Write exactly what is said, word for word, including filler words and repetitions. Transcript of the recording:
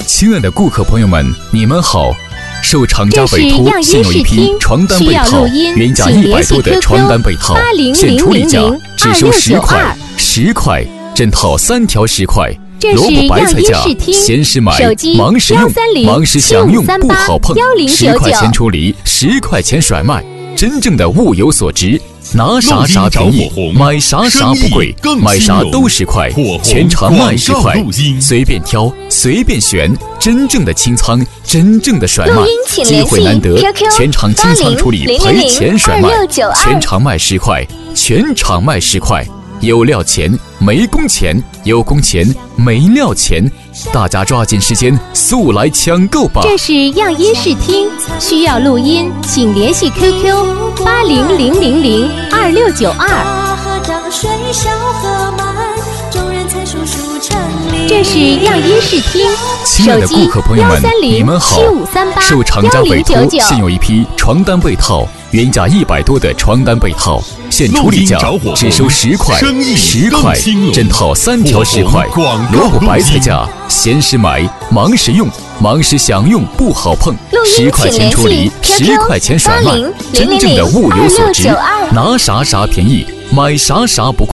亲爱的顾客朋友们，你们好！受厂家委托，现有一批床单被套，原价一百多的床单被套，现处理价只收十块，十块整套三条十块。萝卜白菜价，闲时买，忙时用，忙时享用不好碰。十块钱处理，十块钱甩卖，真正的物有所值。拿啥啥便宜，买啥啥不贵，买啥都十块，全场卖十块，随便挑，随便选，真正的清仓，真正的甩卖，机会难得，全场清仓处理，赔钱甩卖，全场卖十块，全场卖十块，有料钱没工钱，有工钱没料钱，大家抓紧时间速来抢购吧！ 这是样音视听，需要录音请联系 Q Q 八零零零零二六九二。这是样音视听， 亲爱的顾客朋友们，你们好！受厂家委托，现有一批床单被套，原价一百多的床单被套，现处理价只收十块，十块整套三条十块。萝卜白菜价，闲时买，忙时用，忙时享用不好碰。十块钱处理，十块钱甩卖，真正的物有所值。拿啥啥便宜，买啥啥不贵。